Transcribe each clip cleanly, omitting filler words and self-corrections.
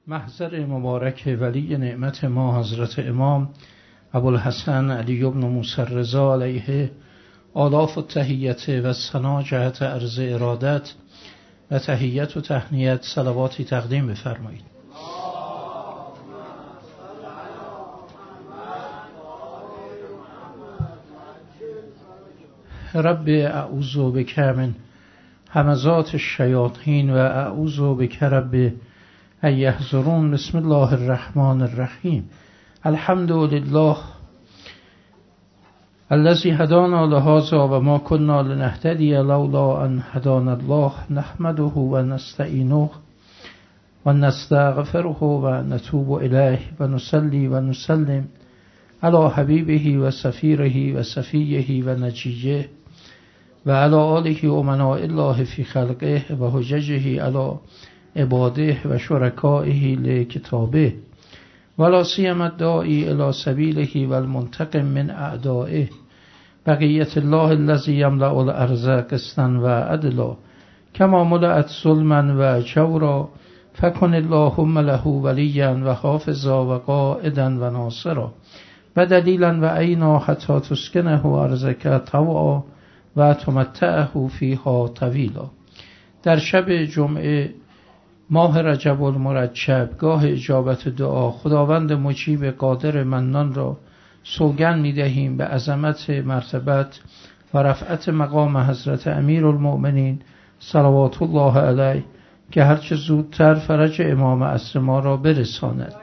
محضر مبارک ولی نعمت ما حضرت امام ابوالحسن علی بن موسی الرضا علیه آلاف التحیت و ثنا جهت عرض ارادت و تحیت و تهنیت صلواتی تقدیم بفرمایید. رب اعوذ بک من همزات الشیاطین و اعوذ بک رب ان یحضرون. بسم الله الرحمن الرحیم. الحمد لله الذی هدانا لهذا و ما كنا لنهتدی لولا ان هدانا الله. نحمده و نستعینه و نستغفره و نتوب الیه و نصلی و نسلم علی حبیبه و سفیره و صفیه و نجیه و علی آله و امناء الله فی خلقه و حججه علی عباده و شرکائه لکتابه ولا سیما الداعی الی سبیله و المنتقم من اعدائه. بقیت الله الذی یملأ الارض قسطا و عدلا کما ملأت ظلما و جورا فکن اللهم له ولیا و حافظا و قائدا و ناصرا و دلیلا و عینا حتی تسکنه ارضک طوعا و تمتعه فیها طویلا. در شب جمعه ماه رجب المرجب گاه اجابت دعا، خداوند مجیب قادر منان را سوگند می دهیم به عظمت مرتبت و رفعت مقام حضرت امیرالمؤمنین صلوات الله علیه که هرچه زودتر فرج امام عصر ما را برساند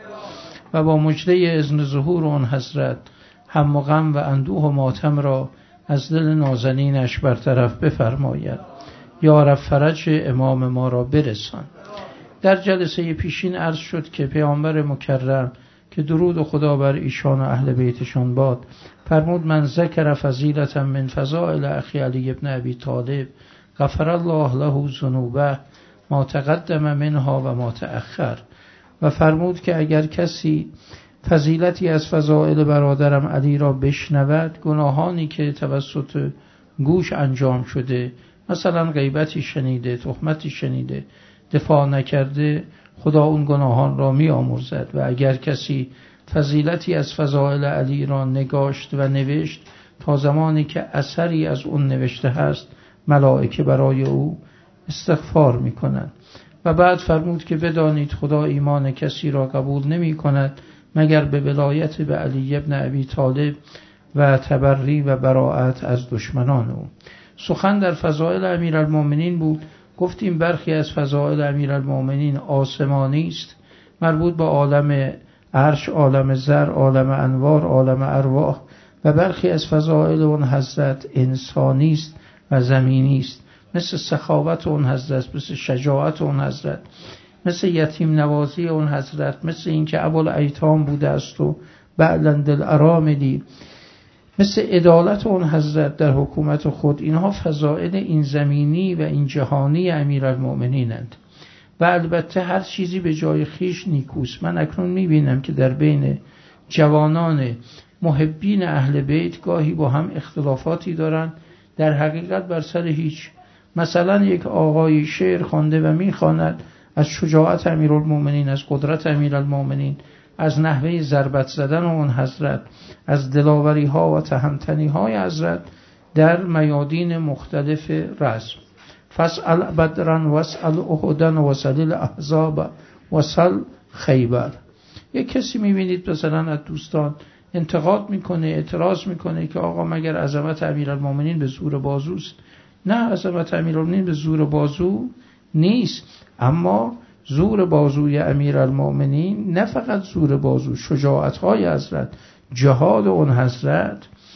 و با مژده اذن ظهور آن حضرت هم و غم و اندوه و ماتم را از دل نازنینش برطرف بفرماید. یا رب فرج امام ما را برسان. در جلسه پیشین عرض شد که پیامبر مکرم که درود و خدا بر ایشان و اهل بیتشان باد فرمود من ذکر فضیلتا من فضائل اخی علی ابن ابی طالب غفر الله له ذنوبه ما تقدم منها و ما تأخر. و فرمود که اگر کسی فضیلتی از فضائل برادرم علی را بشنود، گناهانی که توسط گوش انجام شده، مثلا غیبتی شنیده، تهمتی شنیده، دفاع نکرده، خدا اون گناهان را می آمرزد. و اگر کسی فضیلتی از فضائل علی را نگاشت و نوشت، تا زمانی که اثری از اون نوشته هست ملائکه برای او استغفار می کنند. و بعد فرمود که بدانید خدا ایمان کسی را قبول نمی کند مگر به ولایت به علی ابن ابی طالب و تبری و براءت از دشمنان او. سخن در فضائل امیرالمؤمنین بود. گفتیم برخی از فضائل امیرالمؤمنین آسمانی است، مربوط به عالم عرش، عالم زر، عالم انوار، عالم ارواح، و برخی از فضائل اون حضرت انسانی است و زمینی است، مثل سخاوت اون حضرت، مثل شجاعت اون حضرت، مثل یتیم نوازی اون حضرت، مثل اینکه ابوالایتام بوده است و بعلند الاراملی، مثل عدالت اون حضرت در حکومت خود. اینها فضائل این زمینی و این جهانی امیرالمؤمنینند. و البته هر چیزی به جای خیش نیکوست. من اکنون میبینم که در بین جوانان محبین اهل بیت گاهی با هم اختلافاتی دارن، در حقیقت بر سر هیچ. مثلا یک آقای شعر خوانده و میخواند از شجاعت امیرالمؤمنین، از قدرت امیرالمؤمنین، از نحوه ضربت زدن اون حضرت، از دلاوری ها و تهمتنی های حضرت در میادین مختلف رزم. فاسأل بدرا واسأل احدا واسأل الاحزاب واسأل خیبر. یک کسی میبینید مثلا از دوستان انتقاد میکنه، اعتراض میکنه که آقا مگر عظمت امیرالمؤمنین به زور بازوست؟ نه، عظمت امیرالمؤمنین به زور بازو نیست، اما زور بازوی امیرالمؤمنین نه فقط زور بازو، شجاعت‌های حضرت، جهاد اون حضرت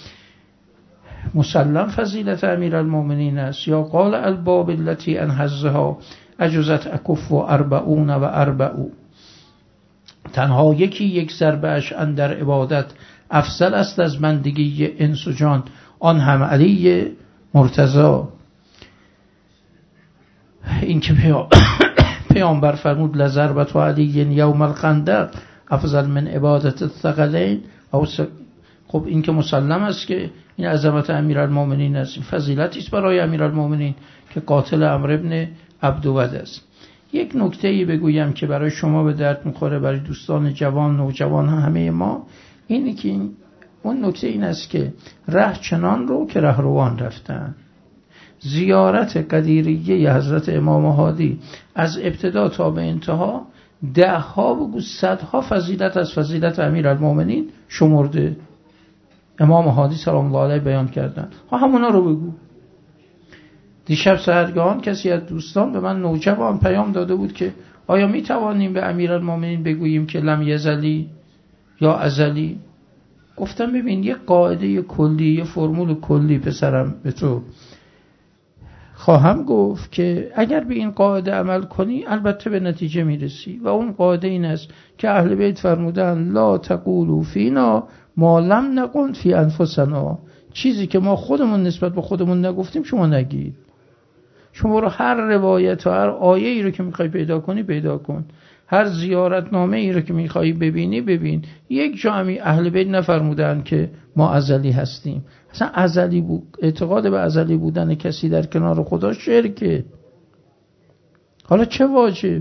مسلم فضیلت امیرالمؤمنین است. یا قال الباب التي انحزها اجزت اکف و اربعون و اربعو. تنها یک ضربه‌اش اندر عبادت افضل است از بندگی انس و جان، آن هم علی مرتضی. این که پیامبر فرمود لضربت علی یوم الخندق افضل من عبادت الثقلین. خب این که مسلم است که این عظمت امیرالمؤمنین است، فضیلتی است برای امیرالمؤمنین که قاتل عمرو ابن عبدود است. یک نکته‌ای بگویم که برای شما به درد میخوره، برای دوستان جوان، نوجوان همه ما، اینی که اون نکته این است که ره چنان رو که رهروان رفتن. زیارت قدیریه حضرت امام هادی از ابتدا تا به انتها ده‌ها و صدها فضیلت از فضیلت امیرالمومنین شمرده امام هادی سلام الله علیه بیان کردن. همونا رو بگو. دیشب سحرگاهان کسی از دوستان به من نوجوان پیام داده بود که آیا می توانیم به امیرالمومنین بگوییم که لم یزلی یا ازلی؟ گفتم ببین یه قاعده کلی، یه فرمول کلی پسرم به تو خواهم گفت که اگر به این قاعده عمل کنی البته به نتیجه میرسی، و اون قاعده این است که اهل بیت فرمودن لا تقولوا فینا ما لم نقل فی انفسنا. چیزی که ما خودمون نسبت به خودمون نگفتیم شما نگید. شما رو هر روایت و هر آیه ای رو که میخوای پیدا کنی پیدا کن، هر زیارت نامه ای رو که میخوای ببینی ببین. یک جا همی اهل بیت نفرمودن که ما ازلی هستیم. اصلا ازلی بود، اعتقاد به ازلی بودن کسی در کنار خدا شرکه. حالا چه واجب؟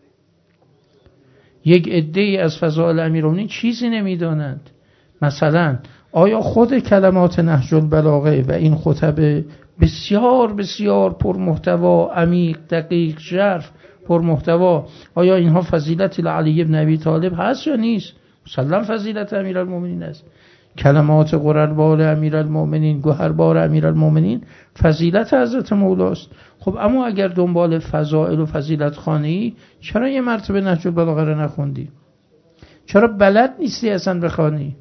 یک عده‌ای از فضائل امیرالمومنین چیزی نمیدانند. مثلا آیا خود کلمات نهج البلاغه و این خطبه بسیار بسیار پرمحتوا، عمیق، دقیق، ژرف، پرمحتوا، آیا اینها فضیلت علی ابن ابی طالب هست یا نیست؟ مسلم فضیلت امیرالمومنین است. کلمات قرربار امیرالمومنین، گوهربار امیرالمومنین فضیلت حضرت مولاست. خب اما اگر دنبال فضائل و فضیلت خوانی، چرا یه مرتبه نهج البلاغه رو نخوندی؟ چرا بلد نیستی اصلا بخوانی؟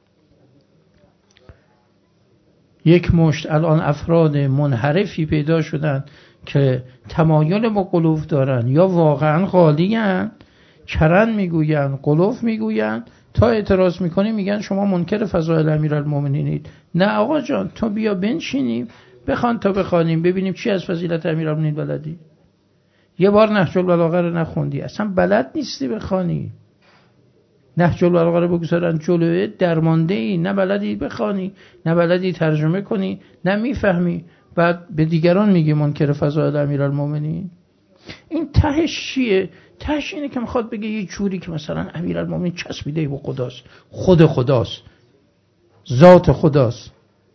یک مشت الان افراد منحرفی پیدا شدن که تمایل با قلوف دارن، یا واقعا غالین، چرن میگوین، قلوف میگوین، تا اعتراض میکنی میگن شما منکر فضائل امیرالمومنینید. نه آقا جان، تو بیا بنشینیم بخوان تا بخوانیم ببینیم چی از فضیلت امیرالمومنین بلدی. یه بار نهج البلاغه رو نخوندی، اصلا بلد نیستی بخوانی. نهج البلاغه رو بگذارن جلوه، درمانده ای، نه بلدی بخوانی، نه بلدی ترجمه کنی، نه میفهمی، بعد به دیگران میگی منکر فضائل امیرالمومنین. این تهش چیه؟ تهش اینه که میخواد بگه یه جوری که مثلا امیرالمومنین چسبیده به خداست، خود خداست، ذات خداست.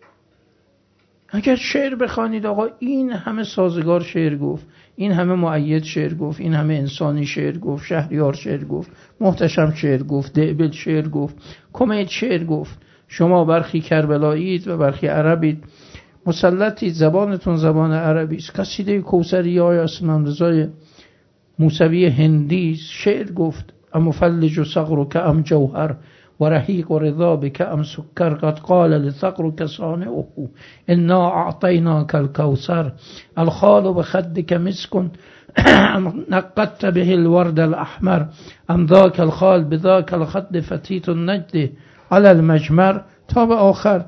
اگر شعر بخوانید آقا، این همه سازگار شعر گفت، این همه مؤید شعر گفت، این همه انسانی شعر گفت، شهریار شعر گفت، محتشم شعر گفت، دعبل شعر گفت، کمیت شعر گفت. شما برخی کربلایید و برخی عربید، مسلطید، زبانتون زبان عربی است. قصیده کوثری های اسمم رضای موسوی هندی شعر گفت ام فلج صغرک ام جوهر و رحیق و رضا بک ام سکر قد قال لصغرک صانعه انا اعطیناک الکوثر الخال بخدک مسک نقدت به الورد الاحمر ام ذاک الخال بذاک الخد فتیت النجد على المجمر، تا به آخر.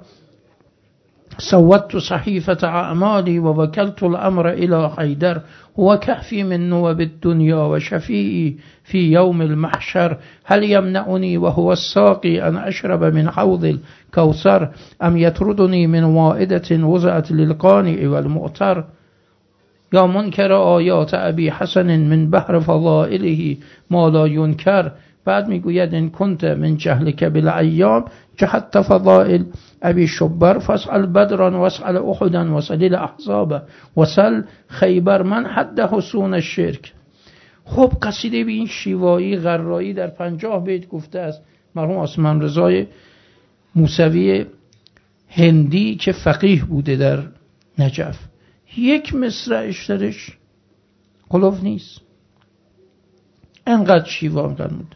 سودت صحيفة أعمالي ووكلت الأمر إلى حيدر هو كهفي من نوب الدنيا وشفيئي في يوم المحشر هل يمنعني وهو الساقي أن أشرب من حوض الكوثر أم يطردني من وائدة وضعت للقانع والمؤتر يا منكر آيات أبي حسن من بحر فضائله ما لا ينكر. بعد میگوید ان کنت من جهلك بالایام جهدت فضائل ابی شبر فاسأل بدرا واسأل احدا واسأل الاحزاب واسأل خیبر من حد حصون الشرک. خب قصیده به این شیوایی غرایی در 50 بیت گفته است مرحوم اسمم رضای موسوی هندی که فقیه بوده در نجف. یک مصرعش درش قلوف نیست، انقدر شیوا انقدر بود.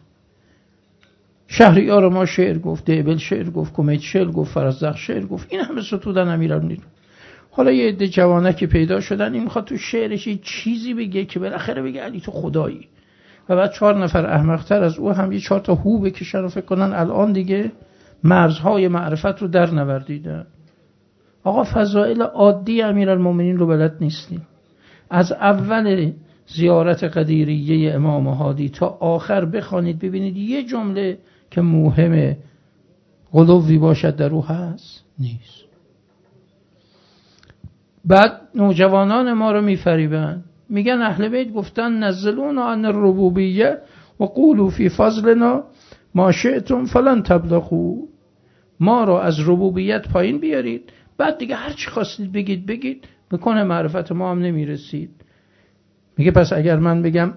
شهریار ما شعر گفت، دعبل شعر گفت، کمیت شعر گفت، فرزدق شعر گفت، این همه ستودن امیرالمومنین. حالا یه عده جوانکی پیدا شدن این میخواد تو شعرش یه چیزی بگه که بالاخره بگه علی تو خدایی، و بعد 4 نفر احمق‌تر از او هم یه 4 تا هو بکشن و فکر کنن الان دیگه مرزهای معرفت رو در نوردیدن. آقا فضائل عادی امیرالمومنین رو بلد نیستی. از اول زیارت قدیریه امام هادی تا آخر بخوانید ببینید یه جمله که مهمه غلوی باشد در او هست نیست. بعد نوجوانان ما رو میفریبن، میگن اهل بیت گفتن نزلونا عن الربوبیه و قولوا فی فضلنا ما شئتم فلن تبلغوا، ما رو از ربوبیت پایین بیارید، بعد دیگه هر چی خواستید بگید به کنه معرفت ما هم نمیرسید. میگه پس اگر من بگم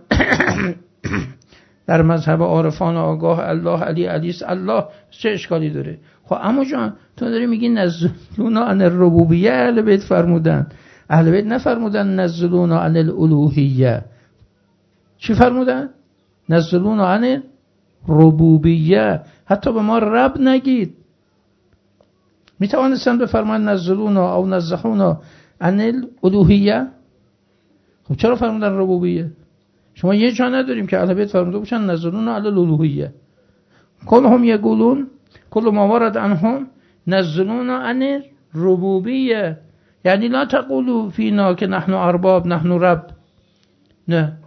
در مذهب عارفان آگاه الله علی علیس الله، چه اشکالی داره؟ خب اما جان تو داری میگی نزلونا عن الربوبیه اهل بیت فرمودن، اهل بیت نفرمودن نزلونا عن الالوهیه. چی فرمودن؟ نزلونا عن الربوبیه. حتی به ما رب نگید. میتوانستن بفرمان نزلونا او نزحونا عن الالوهیه؟ خب چرا فرمودن ربوبیه؟ شما یه جا نداریم که اهل بیت فرموده باشن نزلونا علی الالوهیه. کلهم یقولون کل ما ورد عنهم نزلونا عن الربوبیه، یعنی لا تقولوا فینا که نحن ارباب نحن رب. نه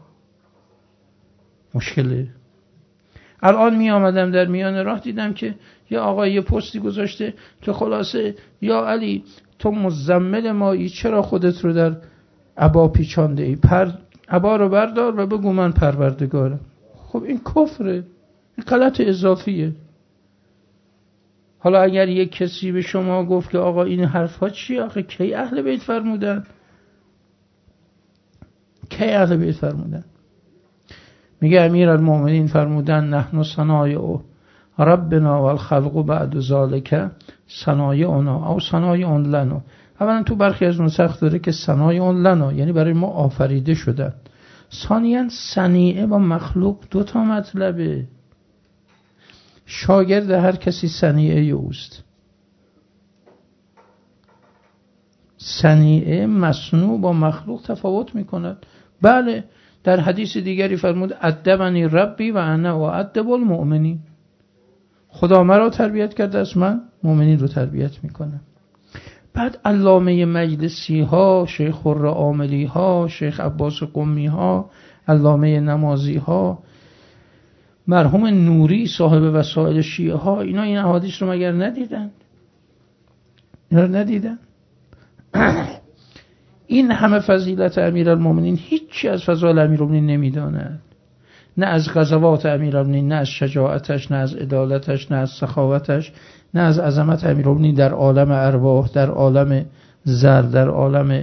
مشکله. الان می آمدم در میان راه دیدم که یه آقای یه پستی گذاشته که خلاصه یا علی تو مزمل مایی، چرا خودت رو در عبا پیچانده ای؟ عبا رو بردار و بگو من پروردگارم. خب این کفره، این غلط اضافیه. حالا اگر یک کسی به شما گفت که آقا این حرفا چیه؟ آخه کی اهل بیت فرمودن؟ کی اهل بیت فرمودن؟ میگه امیر المؤمنین فرمودن نحن صنایع ربنا والخلق بعد ذلك صنایعنا او صنایع لنا. اولا تو برخی از نسخ داره که صنایع لنا یعنی برای ما آفریده شدن. ثانیاً صنیعه با مخلوق دو تا مطلبه. شاگرد هر کسی صنیعه اوست. صنیعه مصنوع با مخلوق تفاوت میکند. بله در حدیث دیگری فرمود ادبنی ربی و انا و ادب المؤمنین. خدا مرا تربیت کرده است، من مؤمنین رو تربیت میکنم. بعد علامه مجلسی ها، شیخ خر عاملی ها، شیخ عباس قمی ها، علامه نمازی ها، مرحوم نوری صاحب وسائل شیعه ها، اینا این احادیث رو مگر ندیدن؟ اینا رو ندیدن؟ این همه فضیلت امیرالمومنین هیچی از فضائل امیرالمومنین نمیداند. نه از غزوات امیرالمومنین، نه از شجاعتش، نه از عدالتش، نه از سخاوتش، نه از عظمت امیرالمومنین در عالم ارواح، در عالم زر، در عالم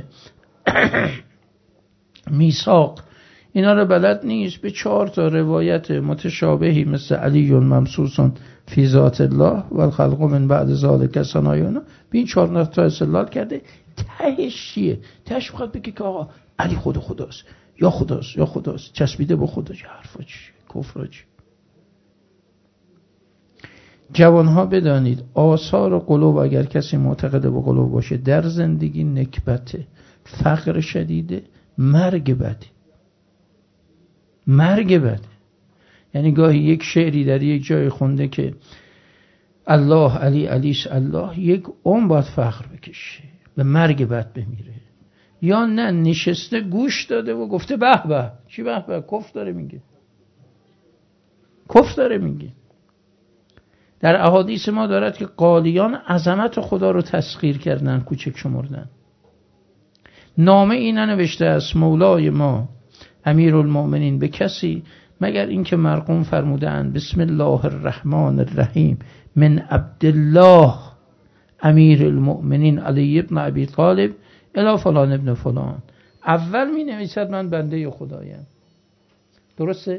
میثاق. اینا رو بلد نیست. به 4 تا روایت متشابهی مثل علی ممسوس فی ذات الله و الخلق من بعد ذلک صنایعنا، به این 4 تا استدلال کرده. تهش چیه؟ تهش میخواد بگه که آقا علی خداست یا خداست یا خداست، چسبیده به خدا. چه حرفا چیه؟ کفر چیه؟ جوانها بدانید آثار قلوب، اگر کسی معتقد به قلوب باشه، در زندگی نکبته، فقر شدیده، مرگ بده. مرگ بده. یعنی گاهی یک شعری در یک جای خونده که الله علی علیش الله، یک باید فقر بکشه، به مرگ بد بمیره. یا نه نشسته گوش داده و گفته به به. چی به به؟ کفر داره میگه. کفر داره میگه. در احادیث ما دارد که قالیان عظمت خدا رو تسخیر کردن، کوچک شمردن. نامه ای ننوشته است مولای ما امیرالمؤمنین به کسی مگر اینکه مرقوم فرمودند بسم الله الرحمن الرحیم من عبدالله امیر المؤمنین علی ابن ابی طالب الی فلان ابن فلان. اول می نویسد من بنده خدایم. درسته؟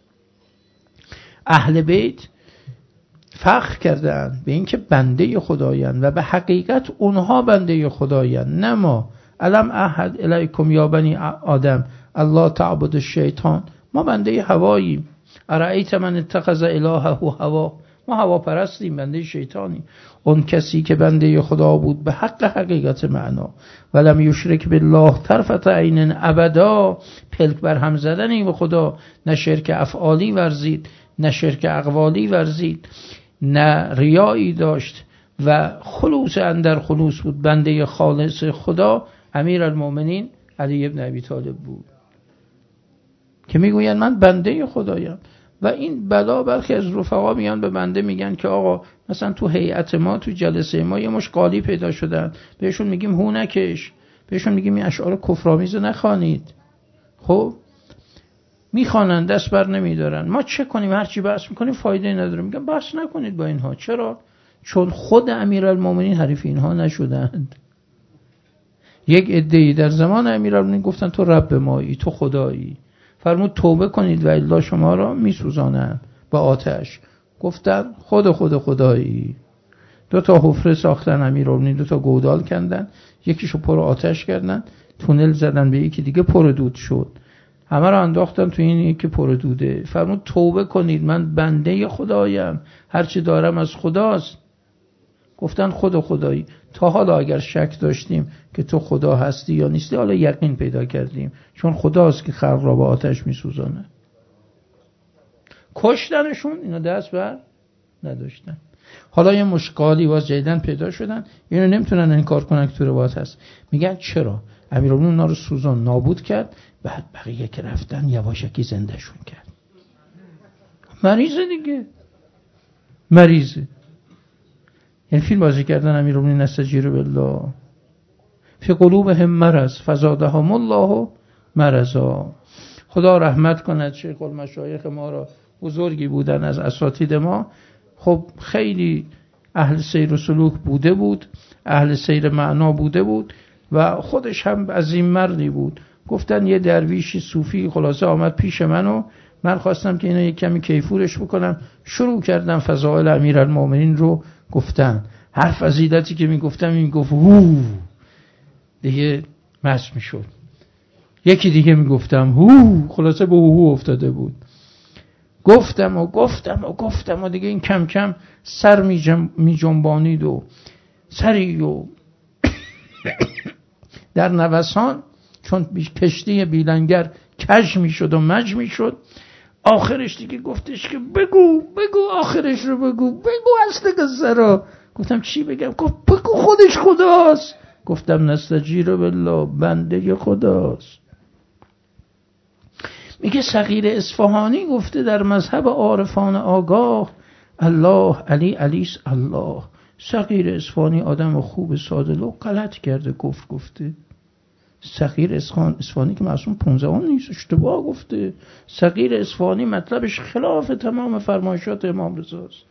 اهل بیت فخر کردند به اینکه بنده خدایند و به حقیقت اونها بنده خدایند، نه ما. الم احد الیکم یا بنی آدم الله تعبد الشیطان. ما بنده هواییم. ارایت من اتخذ الهه هوا. ما هوا پرستیم، بنده شیطانیم. اون کسی که بنده خدا بود به حق حقیقت معنا ولم یشرک بالله طرفة عین ابدا، پلک بر هم زدنی به خدا، نه شرک افعالی ورزید، نه شرک اقوالی ورزید، نه ریایی داشت و خلوص اندر خلوص بود، بنده خالص خدا امیرالمؤمنین علی ابن ابی طالب بود که میگوین من بنده خدایم. و این بلا برخی از رفقا میان به بنده میگن که آقا مثلا تو هیئت ما، تو جلسه ما یه مش قالی پیدا شدن، بهشون میگیم هو نکش، بهشون میگیم این اشعار کفرآمیز نخوانید. خب میخوانن دست بر نمیدارن. ما چه کنیم؟ هرچی بحث میکنیم فایده نداره. میگم بحث نکنید با اینها. چرا؟ چون خود امیرالمومنین حریف اینها نشدند. یک عده‌ای در زمان امیرالمومنین گفتن تو رب مایی، تو خدایی، فرمود توبه کنید و الا شما را میسوزانم با آتش. گفتن خدایی. 2 حفره ساختن امیرالمومنین، 2 گودال کندن، یکیشو پر آتش کردن، تونل زدن به یکی دیگه پر دود شد، همه رو انداختن تو این یکی پر دوده. فرمود توبه کنید، من بنده خدایم، هرچی دارم از خداست. گفتن خدایی. تا حالا اگر شک داشتیم که تو خدا هستی یا نیستی، حالا یقین پیدا کردیم، چون خداست که خلق را با آتش میسوزانه. کشتنشون، اینا دست بر نداشتن. حالا یه مشکالی واس جدیدن پیدا شدن، اینو نمیتونن انکار کنن که تو روایت هست. میگن چرا؟ امیرالمومنین اونا رو سوزان نابود کرد، بعد بقیه که رفتن یواشکی زندهشون کرد. مریضه. یعنی فیلم بازی کردن امیرالمومنین نستجیر بالله فی قلوبهم مرض فزادهم الله مرضا. خدا رحمت کند شیخ المشایخ ما را، بزرگی بودن از اساتید ما. خب خیلی اهل سیر و سلوک بوده بود، اهل سیر معنا بوده بود و خودش هم عظیم مردی بود. گفتن یه درویشی صوفی خلاصه آمد پیش من خواستم که اینا یک کمی کیفورش بکنم. شروع کردم فضائل امیرالمومنین رو گفتن. هر فضیلتی که میگفتم این میگفت هو، دیگه مست میشد. یکی دیگه میگفتم هو، خلاصه به هو افتاده بود. گفتم و دیگه این کم کم سر می جنبانید و سری و در نوسان، چون کشتی بیلنگر کج می شد و مج می شد. آخرش دیگه گفتش که بگو آخرش رو بگو اصل قصه رو. گفتم چی بگم؟ گفت بگو خودش خداست. گفتم نستجیر بالله، بنده خداست. میگه صغیر اصفهانی گفته در مذهب عارفان آگاه الله علیس الله. صغیر اصفهانی آدم خوب ساده لوح غلط کرده، گفته صغیر اصفهانی که معصوم 15 نیست، اشتباه گفته. صغیر اصفهانی مطلبش خلاف تمام فرمایشات امام رضا است.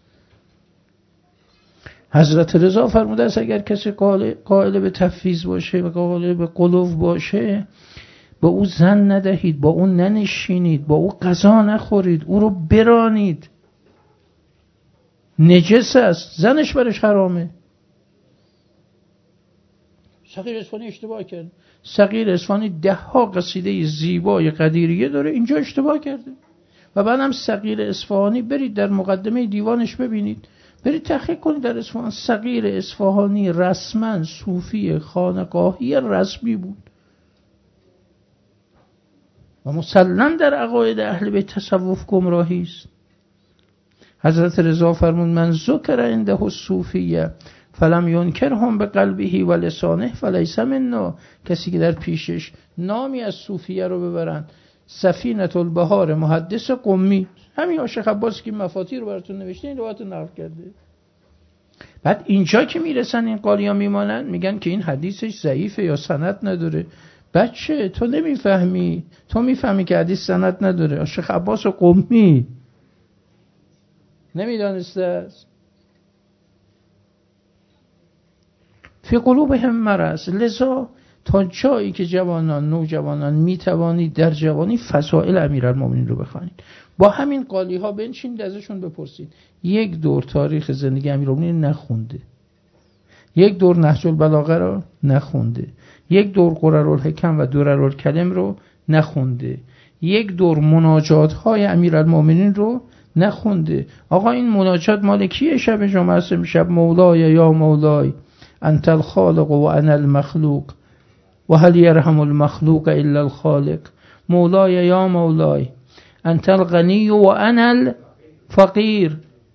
حضرت رضا فرموده است اگر کسی قائل به تفویض باشه و قائل به غلو باشه، با او زن ندهید، با او ننشینید، با او غذا نخورید، او رو برانید. نجس است، زنش برش حرامه. صغیر اصفهانی اشتباه کرد. صغیر اصفهانی 10 قصیده زیبای قدیریه داره، اینجا اشتباه کرده. و بعدم صغیر اصفهانی برید در مقدمه دیوانش ببینید، برید تحقیق کنید در اصفهان. صغیر اصفهانی رسما صوفی خانقاهی رسمی بود و مسلم در عقاید اهل بیت تصوف گمراهی است. حضرت رضا فرمود من ذکر عنده الصوفیه فلم ینکرهم بقلبه و لسانه فلیس منا. کسی که در پیشش نامی از صوفیه رو ببرن، سفینة البحار محدث قمی، همین شیخ عباسی که مفاتیح رو براتون نوشته این روایت نقل کرده. بعد اینجا که میرسن این قالیا میمانن، میگن که این حدیثش ضعیفه یا سند نداره. بچه تو نمیفهمی، تو میفهمی که حدیث سند نداره. شیخ عباس قمی نمیدانسته است. فی قلوبهم مرض. لذا تا جایی که جوانان، نوجوانان میتوانید در جوانی فضائل امیرالمومنین رو بخوانید. با همین قالی ها بنشینید ازشون بپرسید. یک دور تاریخ زندگی امیرالمومنین نخونده، یک دور نهج البلاغه رو نخونده، یک دور قررالحکم و دررالکلم رو نخونده، یک دور مناجات های امیرالمومنین رو نخونده. آقا این مناجات مال کیه؟ شب جمعه است، شب مولای یا مولای انت الخالق و انا المخلوق و هل یرحم المخلوق الا الخالق. مولای یا مولای انت الغنی و انا الفقیر،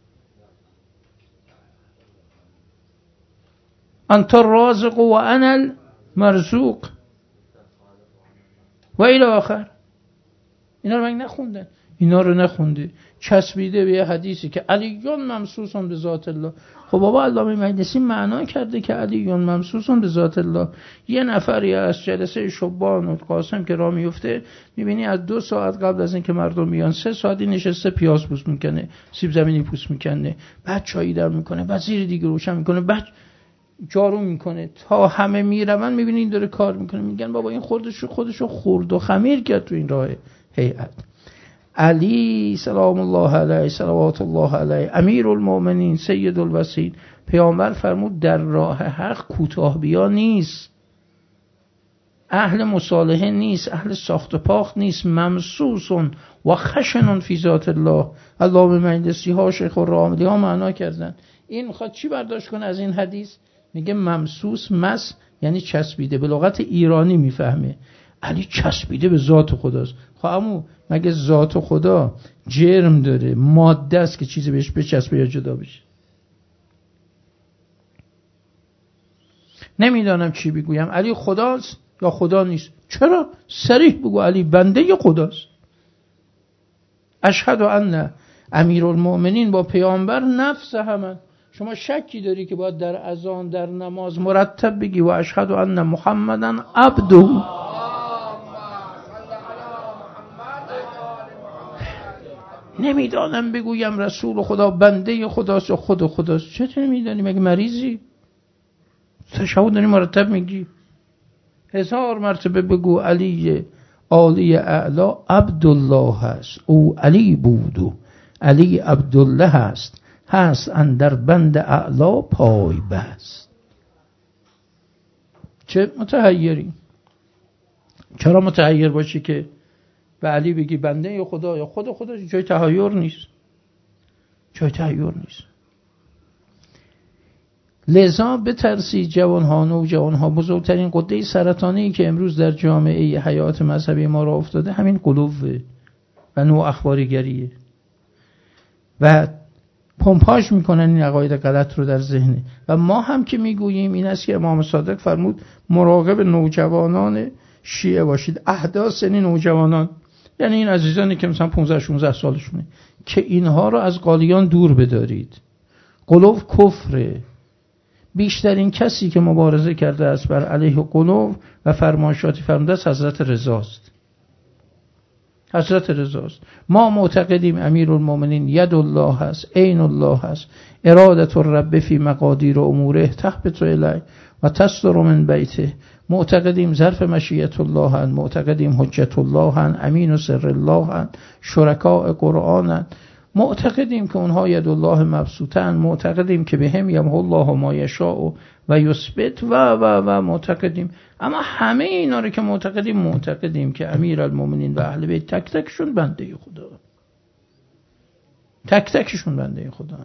انت الرازق و انا المرزوق و الی آخر. اینا رو من نخوندن. اینا رو نخونده، چسبیده به یه حدیثی که علیون ممسوسون به ذات الله. خب بابا علامه مجلسی معنا کرده که علیون ممسوسون به ذات الله. یه نفری از جلسه شبان و قاسم که راه میفته میبینی از 2 ساعت قبل از اینکه مردم میان 3 ساعتی نشسته پیاز پوست میکنه، سیب زمینی پوست میکنه، بعد چایی در میکنه، بعد زیر دیگه روشن میکنه، بعد جارو میکنه تا همه میرون. میبینی این داره کار میکنه، میگن بابا این خودشو خورد و خمیر کرد تو این راه هیئت. علی سلام الله علیه صلوات الله علیه امیر المؤمنین سید الوسیل، پیامبر فرمود در راه حق کوتاه بیا نیست، اهل مصالحه نیست، اهل ساخت و پاخت نیست، ممسوسون و خشنون فی ذات الله. علامه مجلسی ها شیخ الراملی ها معنا کردن. این میخواد چی برداشت کنه از این حدیث؟ میگه ممسوس، مس یعنی چسبیده، به لغت ایرانی میفهمه. علی چسبیده به ذات خداست. خب عمو مگه ذات خدا جرم داره، ماده است که چیزی بهش بچسبه یا جدا بشه؟ نمیدانم چی بگویم، علی خداست یا خدا نیست. چرا؟ صریح بگو علی بنده خداست. اشهد ان امیرالمؤمنین با پیامبر نفس همه. شما شکی داری که باید در اذان در نماز مرتب بگی و اشهد ان محمدن عبده؟ نمیدانم بگویم رسول خدا بنده خداست یا خود خداست. چطور نمیدانی؟ مگه مریضی؟ تشهد داری مرتب میگی. 1000 مرتبه بگو علی عالی اعلا عبدالله هست، او علی بود و علی عبدالله هست اندر بند اعلا پای بست. چه متحیری؟ چرا متحیر باشی که به علی بگی بنده یا خدا یا خود خدا؟ جای تحیر نیست، جای تحیر نیست. لذا بترسید جوانها، نوجوانها. بزرگترین قده سرطانی که امروز در جامعه حیات مذهبی ما را افتاده همین قلوبه و نوع اخباریگریه و پمپاژ میکنن این عقاید غلط رو در ذهن. و ما هم که میگوییم این است که امام صادق فرمود مراقب نوجوانان شیعه باشید. احداث سنی نوجوانان یعنی این عزیزانی که مثلا 15-16 سالشونه، که اینها رو از قالیان دور بدارید. قلوب کفره. بیشترین کسی که مبارزه کرده است بر علیه قلوب و فرمایشاتی فرموده است حضرت رضاست. حضرت رضاست. ما معتقدیم امیرالمؤمنین ید الله هست، عین الله هست، ارادت الرب فی مقادیر اموره تهبط الیه و تصدر من بیته. معتقدیم ظرف مشیت الله هن، معتقدیم حجت الله هن، امین و سر الله هن، شرکاء قرآن هن، معتقدیم که اونها ید الله مبسوطن، معتقدیم که به هم یمحو الله ما یشاء و یثبت و معتقدیم. اما همه اینا رو که معتقدیم که امیرالمؤمنین و اهل بیت تک تکشون بنده خدا، تک تکشون بنده خدا.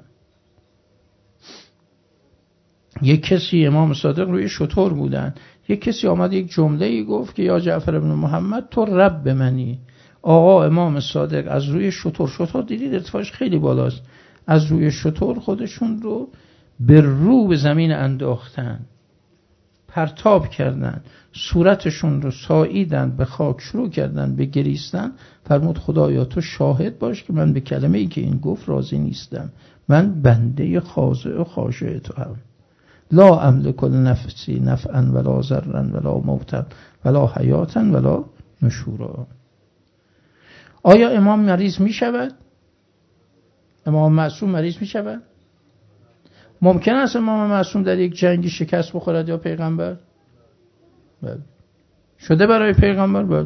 یک کسی امام صادق روی شتر بودن، یک کسی آمد یک جمله‌ای گفت که یا جعفر ابن محمد تو رب منی. آقا امام صادق از روی شتر دیدید ارتفاعش خیلی بالاست، از روی شتر خودشون رو به زمین انداختن، پرتاب کردن، صورتشون رو ساییدن، به خاک شروع کردن به گریستن. فرمود خدایا تو شاهد باش که من به کلمه‌ای که این گفت راضی نیستم، من بنده خاضع و خاشع تو هم. لا املک لنفسی نفعا ولا ضرا ولا موتا ولا حیاتا ولا نشورا. آیا امام مریض می شود؟ امام معصوم مریض می شود؟ ممکن است امام معصوم در یک جنگی شکست بخورد یا پیغمبر؟ بله. شده برای پیغمبر؟ بله.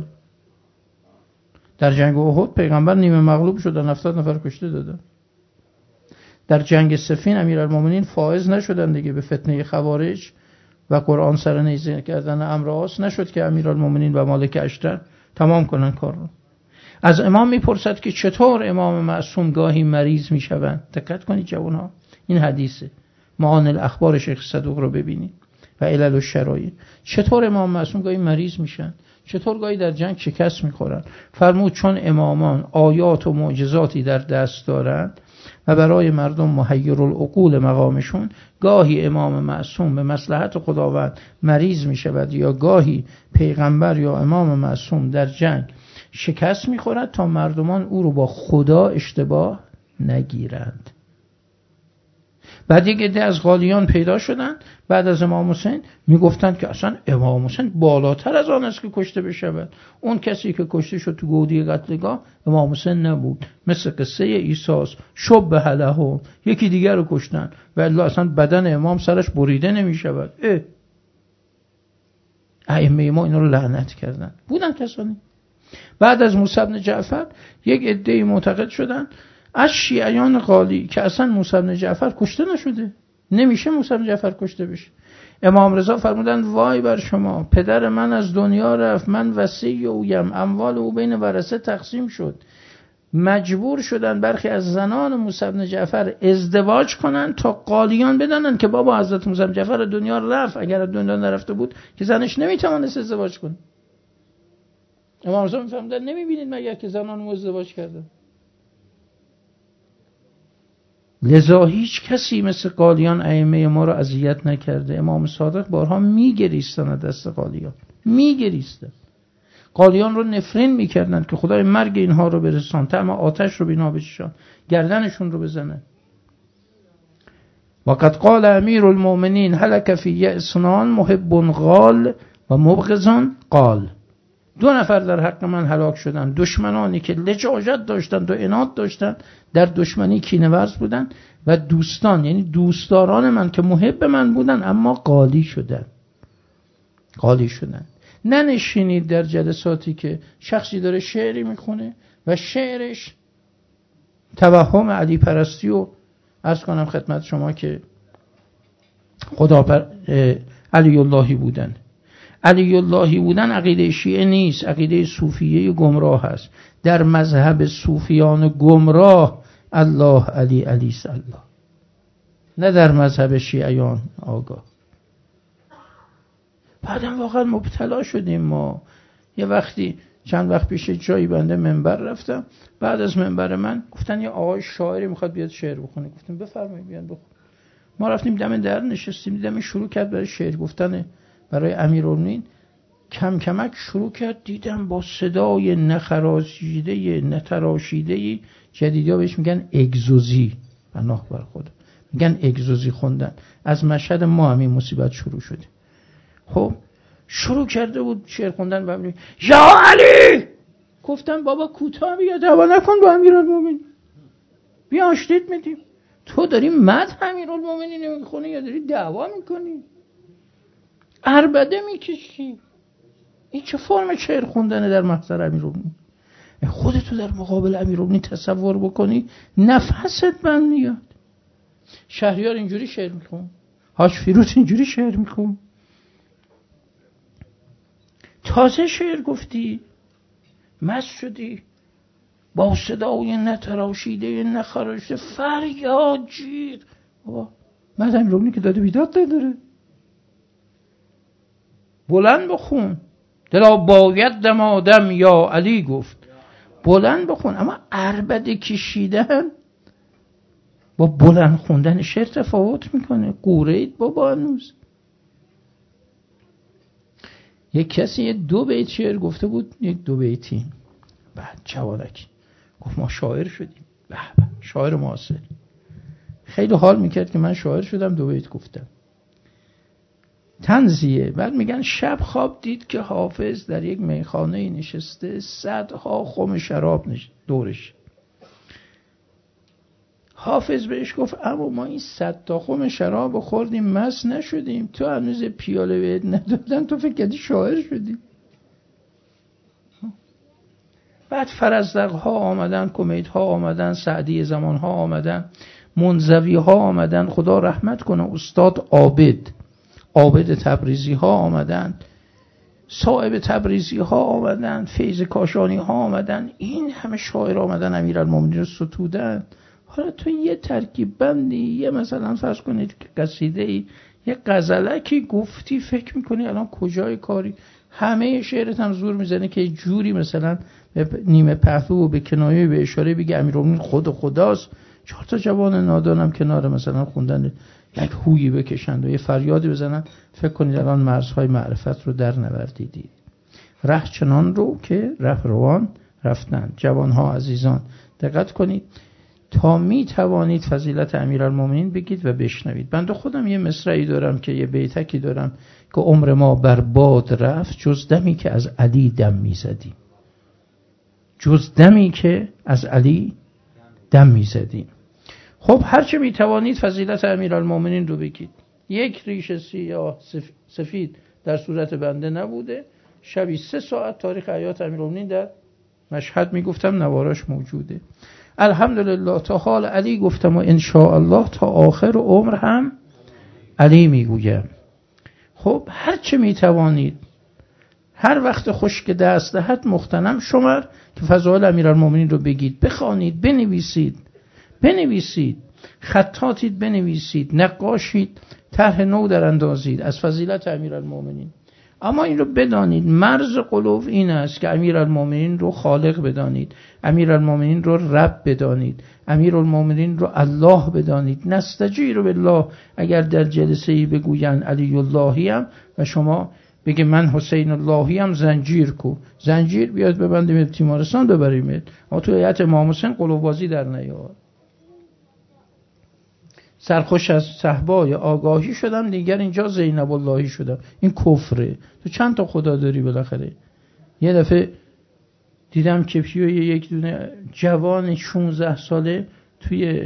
در جنگ احد پیغمبر نیمه مغلوب شدن، 70 نفر کشته دادن. در جنگ صفین امیرالمومنین فائز نشدن دیگه به فتنه خوارج و قرآن سر نیزه کردن امر عاص نشد که امیرالمومنین و مالک اشتر تمام کنن کار رو. از امام میپرسد که چطور امام معصوم گاهی مریض میشوند. دقت کنید جوانها، این حدیثه، معانی الاخبار شیخ صدوق رو ببینید و علل الشرایع. چطور امام معصوم گاهی مریض میشن، چطور گاهی در جنگ شکست میخورن. فرمود چون امامان آیات و معجزاتی در دست دارند و برای مردم محیر العقول مقامشون، گاهی امام معصوم به مصلحت خداوند مریض میشود یا گاهی پیغمبر یا امام معصوم در جنگ شکست میخورد تا مردمان او رو با خدا اشتباه نگیرند. بعد یک عده از قالیان پیدا شدن بعد از امام حسین میگفتند که اصلا امام حسین بالاتر از آن است که کشته بشود. اون کسی که کشته شد تو گودی قتلگاه امام حسین نبود، مثل قصه عیسی شبه له، یکی دیگر رو کشتن و الا اصلا بدن امام سرش بریده نمیشود. ائمه ما اینا رو لعنت کردن. بودن کسانی بعد از موسی بن جعفر یک عده معتقد شدن از شیعیان قالی که اصلا موسی بن جعفر کشته نشده، نمیشه موسی بن جعفر کشته بشه. امام رضا فرمودن وای بر شما، پدر من از دنیا رفت، من وصی اویم، اموال او بین ورثه تقسیم شد. مجبور شدن برخی از زنان موسی بن جعفر ازدواج کنن تا قالیان بدانن که بابا حضرت موسی بن جعفر از دنیا رفت، اگر از دنیا نرفته بود که زنش نمیتوانست ازدواج کنه. امام رضا میفرمودن نمیبینید مگر که زنان ازدواج کردن؟ لذا هیچ کسی مثل قالیان ائمه ما رو اذیت نکرده. امام صادق بارها میگریستن دست قالیان، میگریستن، قالیان رو نفرین میکردن که خدای مرگ اینها رو برسان، طعم آتش رو بینا بچشان، گردنشون رو بزنن. وقد قال امیر المؤمنین هلک فی اثنان محب قال و مبغض قال. 2 نفر در حق من هلاک شدن، دشمنانی که لجاجت داشتند و عناد داشتند، در دشمنی کینه‌ورز بودند، و دوستان یعنی دوستداران من که محب من بودن اما قالی شدن. ننشینید در جلساتی که شخصی داره شعری میخونه و شعرش توهم علی پرستی و عرض کنم خدمت شما که خدا علی اللهی بودن. علی اللهی بودن عقیده شیعه نیست، عقیده صوفیه گمراه است. در مذهب صوفیان گمراه الله علی علی الله، نه در مذهب شیعیان آگاه. بعدم واقعا مبتلا شدیم ما. یه وقتی چند وقت پیش جایی بنده منبر رفتم، بعد از منبر من گفتن یه آقای شاعری میخواد بیاد شعر بخونه. گفتم بفرمایید بیان بخون. ما رفتیم دم در نشستیم، دیدم شروع کرد برای شعر گفتن برای امیرالمومنین. کم کمک شروع کرد، دیدم با صدای نخراشیده نتراشیده، جدیدا بهش میگن اگزوزی، پناه بر خدا، میگن اگزوزی خوندن. از مشهد ما همین مصیبت شروع شده. خب شروع کرده بود شعر خوندن و میگه یا علی. گفتم بابا کوتاه بیا، دعوا نکن با امیرالمومنین، بیا آشتید میدیم. تو داری مدح امیرالمومنین میخونی یا داری دعوا میکنی؟ عربده میکشی. این چه فرم شعر خوندنه در محضر امیرالمومنین؟ خودتو در مقابل امیرالمومنین تصور بکنی نفست بند میاد. شهریار اینجوری شعر میخون، حاج فیروز اینجوری شعر میخون. تازه شعر گفتی مست شدی، با صدای نتراشیده نخراشیده فریاد جیغ. بابا من امیرالمومنین که داده بیداد نداره، بلند بخون. دلا باید دمادم یا علی گفت، بلند بخون. اما عربده کشیدن با بلند خوندن شعر تفاوت میکنه. قورید بابا هنوز. یک کسی 2 بیت شعر گفته بود، یک 2 بیتی، بعد جوانکی گفت ما شاعر شدیم. به شاعر معاصر. خیلی حال میکرد که من شاعر شدم 2 بیت گفتم. تنزیه. بعد میگن شب خواب دید که حافظ در یک میخانه نشسته، 100 خم شراب دورش. حافظ بهش گفت اما ما این 100 خم شراب خوردیم مست نشدیم، تو هنوز پیاله بهت ندادن، تو فکر کردی شاعر شدی؟ بعد فرزدق ها آمدن، کمیت ها آمدن، سعدی زمان ها آمدن، منزوی ها آمدن، خدا رحمت کنه استاد عابد تبریزی ها آمدن، صاحب تبریزی ها آمدن، فیض کاشانی ها آمدن. این همه شاعر آمدن امیرالمومنین رو ستودن. حالا تو یه ترکیب بندی، یه مثلا فرض کنید که قصیده‌ای، یه غزلکی گفتی، فکر میکنی الان کجای کاری؟ همه شعرت هم زور میزنه که جوری مثلا به نیمه پهلو و به کنایه به اشاره بگه امیرالمومنین خداست. 4 تا جوان نادانم کنار مثلا خوندن یک هویی بکشند و یه فریادی بزنن، فکر کنید الان مرزهای معرفت رو در نوردیدید. ره چنان رو که ره روان رفتن. جوانها عزیزان دقت کنید تا می توانید فضیلت امیرالمومنین بگید و بشنوید. بنده خودم یه مصرعی دارم که یه بیتکی دارم که عمر ما بر باد رفت جز دمی که از علی دم می زدیم. جز دمی که از علی دم می زدیم. خب هرچه می توانید فضیلت امیرالمومنین رو بگید. یک ریش سیاه سفید در صورت بنده نبوده. شبی 3 ساعت تاریخ حیات امیرالمومنین در مشهد می گفتم، نواراش موجوده. الحمدلله تا حال علی گفتم و انشاءالله تا آخر عمر هم علی می گویم. خب هرچه می توانید هر وقت خشک دست دهد مغتنم شمر که فضائل امیرالمومنین رو بگید، بخوانید، بنویسید، خطاتید بنویسید، نقاشید، طرح نو در اندازید از فضیلت امیرالمومنین. اما این رو بدانید مرز قلوب این است که امیرالمومنین رو خالق بدانید، امیرالمومنین رو رب بدانید، امیرالمومنین رو الله بدانید. نستجیر بالله اگر در جلسه‌ای بگوین علی اللهیم و شما بگه من حسین اللهیم، زنجیر بیاد ببندیم تیمارستان ببریمت. اما تو هیئت امام حسین قلوب بازی در نیار. سرخوش از صحبای آگاهی شدم دیگر اینجا زینب اللهی شدم. این کفره. تو چند تا خدا داری بالاخره؟ یه دفعه دیدم که یک دونه جوان 16 ساله توی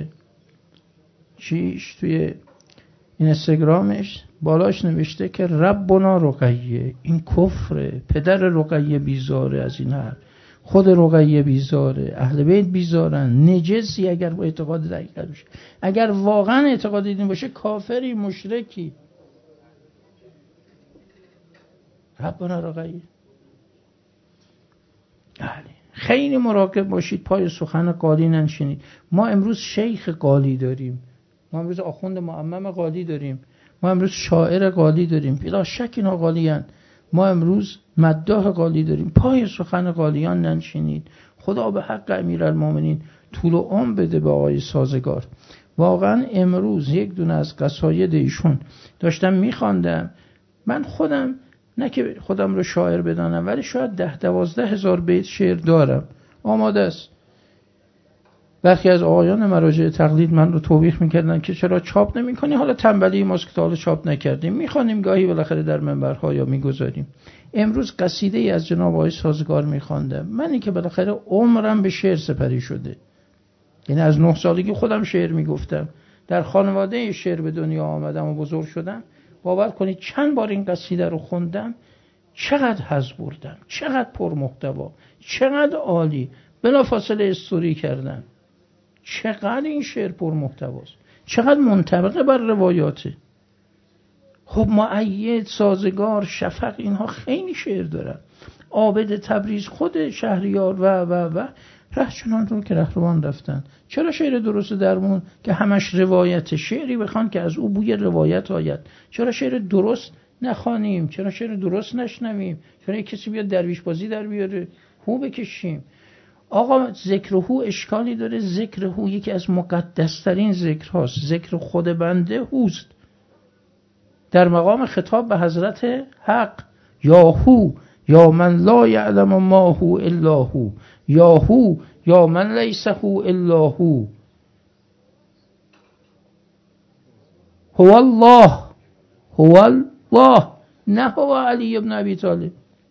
اینستاگرامش بالاش نوشته که ربنا رقیه. این کفره. پدر رقیه بیزاره از این حرف، خود رقیه بیزاره، اهل بیت بیزارن. نجسی اگر با اعتقاد دقیق باشه، اگر واقعا اعتقاد این باشه کافری، مشرکی. ربنا رقیه. خیلی مراقب باشید پای سخن قالی ننشینید. ما امروز شیخ قالی داریم، ما امروز آخوند معمم قالی داریم، ما امروز شاعر قالی داریم، بلا شک اینا قالیان. ما امروز مداح قالی داریم. پای سخن قالیان ننشینید. خدا به حق امیرالمومنین طول و عمر بده به آقای سازگار. واقعا امروز یک دونه از قصاید ایشون داشتم میخواندم. من خودم نه که خودم رو شاعر بدانم، ولی شاید 10-12 هزار بیت شعر دارم، آماده است. برخی از آقایان مراجع تقلید من رو توبیخ میکردن که چرا چاپ نمیکنی. حالا تنبلی ماست که تا حالا چاپ نکردیم، میخوانیم گاهی بالاخره در منبرها یا میگذاریم. امروز قصیده ای از جناب آقای سازگار میخواندم. منی که بالاخره عمرم به شعر سپری شده، یعنی از 9 سالگی خودم شعر میگفتم، در خانواده شعر به دنیا آمدم و بزرگ شدم. باور کنید چند بار این قصیده رو خوندم، چقدر حظ بردم، چقدر پرمحتوا، چقدر عالی، بلافاصله استوری کردم. چقدر این شعر پرمحتواست، چقدر منطبق بر روایاته. خب مؤید، سازگار، شفق، اینها خیلی شعر دارن. عابد تبریز، خود شهریار و رهچنان رو که رهروان رفتن. چرا شعر درست درمون که همش روایت؟ شعری بخوان که از او بوی روایت آید. چرا شعر درست نخوانیم؟ چرا شعر درست نشنویم؟ چرا کسی بیاد درویش بازی در بیاره هو بکشیم؟ آقا ذکر هو اشکالی داره؟ ذکر هو یکی از مقدسترین ذکر هاست. ذکر خود بنده هوست در مقام خطاب به حضرت حق. یا هو یا من لا یعلم ما هو الا هو، یا هو یا من لیس هو الا هو، هو الله، هو الله، نه هو علی ابن ابی طالب.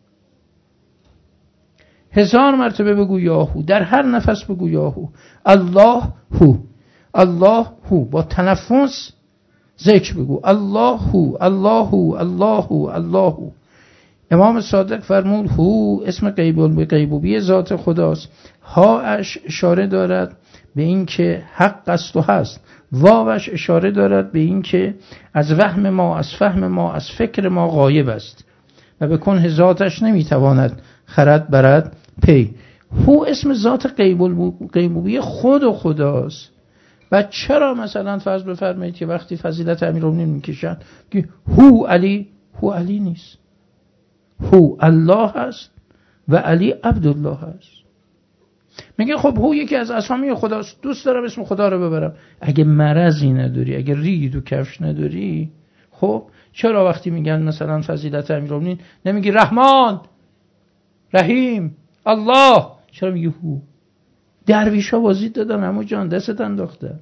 1000 مرتبه بگو یا هو، در هر نفس بگو یا هو. الله هو، الله هو، با تنفس ذکر بگو الله هو، الله هو، الله هو، الله هو. امام صادق فرمود هو اسم غیبوبی ذات خداست. هاش اشاره دارد به این که حق است و هست. واوش اشاره دارد به این که از وهم ما، از فهم ما، از فکر ما غایب است و به کنه ذاتش نمیتواند خرد برد پی. هو اسم ذات غیبوبی خود و خداست. و چرا مثلا فرض بفرمایید که وقتی فضیلت امیرالمومنین میکشن که هو علی، هو علی نیست، هو الله است و علی عبدالله است. میگه خب هو یکی از اسامی خداست، دوست دارم اسم خدا رو ببرم. اگه مرضی نداری، اگه ریگی تو کفش نداری، خب چرا وقتی میگن مثلا فضیلت امیرالمومنین نمیگی رحمان، رحیم، الله؟ چرا میگی هو؟ درویشا بازی دادن همو جان دستت انداختن.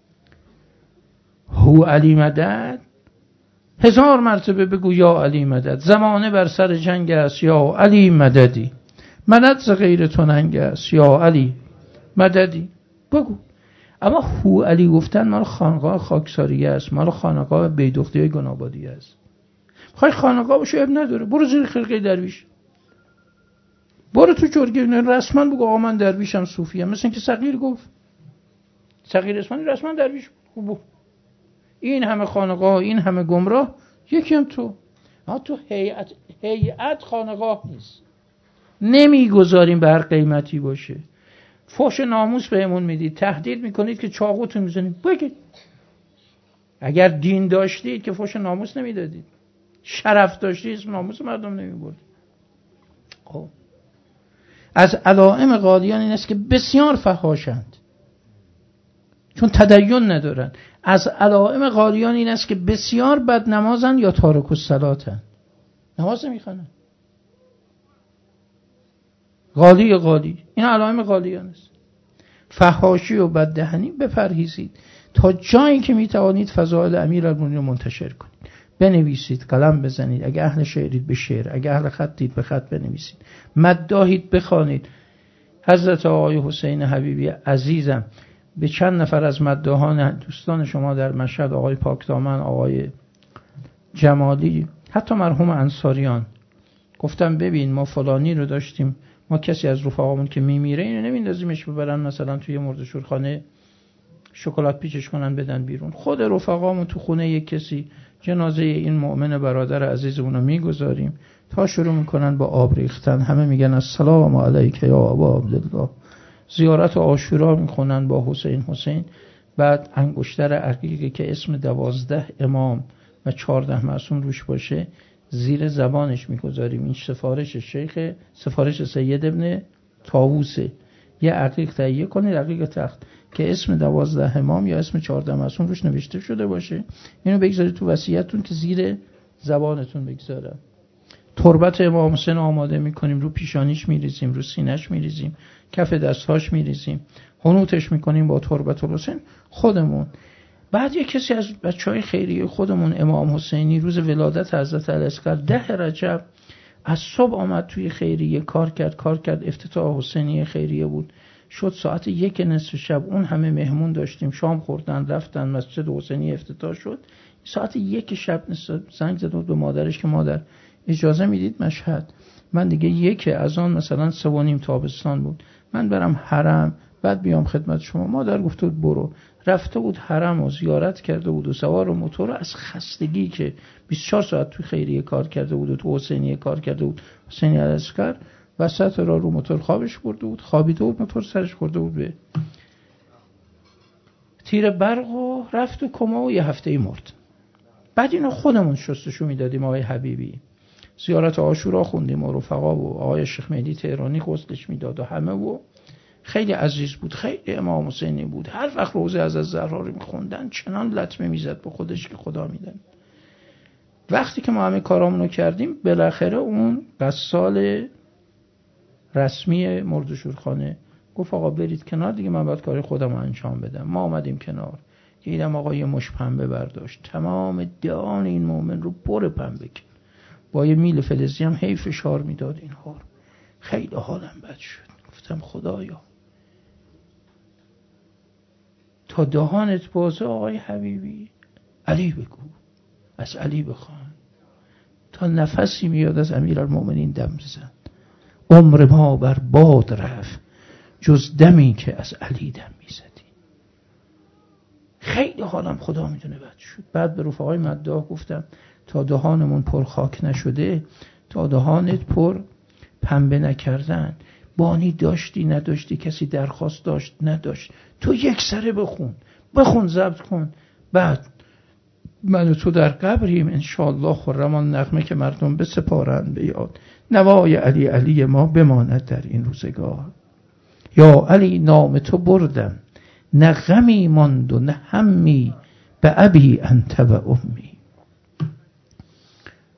هو علی مدد، 1000 مرتبه بگو یا علی مدد. زمانه بر سر جنگ است یا علی مددی، مدد ز غیر تو ننگ است یا علی مددی. بگو. اما هو علی گفتن مال خانقاه خاکساریه است، مال خانقاه بیدختی گنابادی است. خواهی خانقاه باشه اب نداره، برو زیر خرقه درویش، برو تو جرگه رسما بگو آقا من درویشم صوفیم. مثل اینکه صغیر گفت، صغیر اسمانی رسما درویش بود. این همه خانقاه، این همه گمراه، یکی هم تو. تو هیئت خانقاه نیست، نمیگذاریم به هر قیمتی باشه. فحش ناموس بهمون میدید، تهدید میکنید که چاقوتون میزنید. بگید اگر دین داشتید که فحش ناموس نمیدادید، شرف داشتید اسم ناموس مردم نمیبردید. خب از علائم قالیان این است که بسیار فحاشند چون تدین ندارن. از علائم قالیان این است که بسیار بد نمازن یا تارک الصلاتن، نماز نمیخوانن. قالی این علائم قالیان است. فحاشی و بددهنی بپرهیزید تا جایی که میتوانید. فضائل امیرالمومنین رو منتشر کنید، بنویسید، قلم بزنید. اگه اهل شعرید به شعر، اگه اهل خطید به خط بنویسید، مداحید بخوانید. حضرت آقای حسین حبیبی عزیزم به چند نفر از مداحان دوستان شما در مشهد، آقای پاکدامن، آقای جمالی، حتی مرحوم انصاریان، گفتم ببین ما فلانی رو داشتیم، ما کسی از رفقامون که میمیره اینو نمیندازیمش ببرن مثلا توی مرده‌شورخانه شکلات پیچش کنن بدن بیرون. خود رفقامون تو خونه یک کسی جنازه این مؤمن برادر عزیزمون رو میگذاریم تا شروع میکنن با آب ریختن. همه میگن السلام علیک یا ابا عبدالله. زیارت عاشورا میخونن با حسین. بعد انگشتر عقیقی که اسم 12 امام و 14 معصوم روش باشه زیر زبانش میگذاریم. این سفارش سید ابن طاووسه. یه عقیق تهیه کنید، عقیق تخت که اسم 12 امام یا اسم 14 معصوم روش نوشته شده باشه. اینو بگذارید تو وصیتتون که زیر زبانتون بگذارن. تربت امام حسین آماده میکنیم، رو پیشانیش میریزیم، رو سینه‌اش میریزیم، کف دستاش میریزیم، حنوطش میکنیم با تربت الحسین خودمون. بعد یک کسی از بچهای خیریه خودمون، امام حسینی، روز ولادت حضرت الاصغر 10 رجب از صبح آمد توی خیریه کار کرد. افتتاح حسینی خیریه بود. شد ساعت 1:30 شب، اون همه مهمون داشتیم، شام خوردن رفتن، مسجد حسینی افتتاح شد. ساعت 1 شب زنگ زد به مادرش که مادر اجازه میدید مشهد، من دیگه 1 اذان مثلا 3:30 تابستان بود، من برم حرم بعد بیام خدمت شما. مادر گفت بود برو. رفته بود حرم و زیارت کرده بود و سوار موتور از خستگی که 24 ساعت توی خیریه کار کرده بود و تو حسینیه کار کرده بود، حسینی الاصغر، وسط راه رو موتور خوابش برده بود، خوابیده بود، موتور سرش خورده بود به تیر برق و رفت و کما و 1 هفته مرد. بعد اینو خودمون شستشو میدادیم. آقای حبیبی زیارت عاشورا خوندیم و رفقا و آقای شیخ مهدی تهرانی غسلش میداد و همه، و خیلی عزیز بود، خیلی امام حسینی بود. هر وقت روزه از زهرا رو میخوندن چنان لطمه میزد به خودش که خدا میدن. وقتی که ما همه کارامونو کردیم بالاخره اون قصال رسمی مرده‌شورخانه گفت آقا برید کنار دیگه، من باید کار خودم رو انجام بدم. ما آمدیم کنار، دیدم آقا یه مش پنبه برداشت، تمام دهان این مومن رو پر پنبه کرد، با یه میل فلزی هم هی فشار میداد اینها. خیلی حالم بد شد. گفتم خدایا تا دهانت بازه آقای حبیبی علی بگو، از علی بخوان، تا نفسی میاد از امیرالمومنین دم بزن. عمر ما بر باد رفت جز دمی که از علی دم میزدی. خیلی حالم خدا میدونه بد شد. بعد به رفقای مداح گفتم تا دهانمون پر خاک نشده، تا دهانت پر پنبه نکردن، بانی داشتی نداشتی، کسی درخواست داشت نداشت، تو یک سره بخون ضبط کن. بعد من و تو در قبریم انشاءالله خرمان نغمه که مردم بسپارند به یاد، نوای علی علی ما بماند در این روزگار. یا علی نام تو بردم، نه غمی ماند و نه همی، به ابی انت و امی.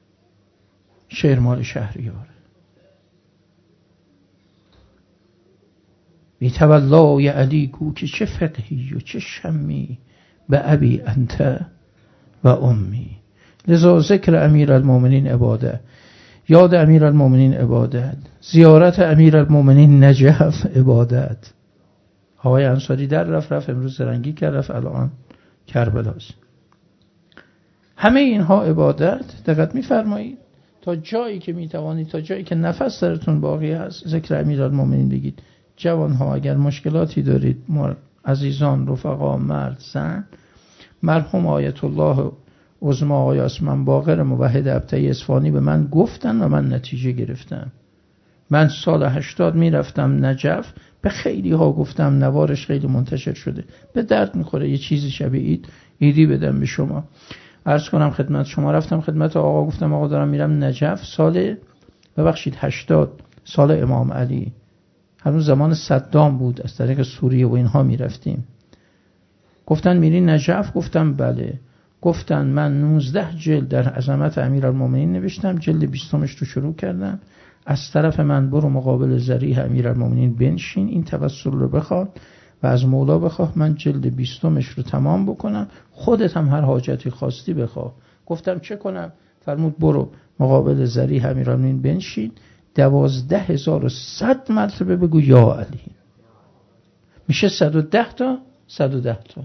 شعر مال شهریار. بی‌تولا یا علی گو که چه فقهی و چه شمی به ابی انت و امی. لذا ذکر امیرالمومنین عبادت، یاد امیرالمومنین عبادت، زیارت امیرالمومنین نجف عبادت. آقای انصاری در رفت امروز زرنگی کرد، رفت الان کربلاست. همه اینها عبادت. دقت می‌فرمایید تا جایی که میتوانید، تا جایی که نفس درتون باقی هست ذکر امیرالمومنین بگید. جوانها اگر مشکلاتی دارید، عزیزان، رفقا، مرد، زن، مرحوم آیت الله عظما آقای اسمن باقر موحد ابطحی اصفهانی به من گفتن و من نتیجه گرفتم. من سال 80 میرفتم نجف، به خیلی ها گفتم، نوارش خیلی منتشر شده، به درد میخوره یه چیزی شبیه ایدی بدم به شما. عرض کنم خدمت شما، رفتم خدمت آقا، گفتم آقا دارم میرم نجف، سال 80 سال امام علی، هنوز زمان صدام بود، از طریق سوریه و اینها میرفتیم. گفتن میری نجف؟ گفتم بله. گفتن من 19 جلد در عظمت امیرالمومنین نوشتم، جلد 20مش رو شروع کردم. از طرف من برو مقابل ذریح امیرالمومنین بنشین، این توسل رو بخواد و از مولا بخواه من جلد 20مش رو تمام بکنم، خودت هم هر حاجتی خواستی بخواه. گفتم چه کنم؟ فرمود برو مقابل ذریح امیرالمومنین بنشین، 12100 مرتبه بگو یا علی. میشه 110 تا 110 تا.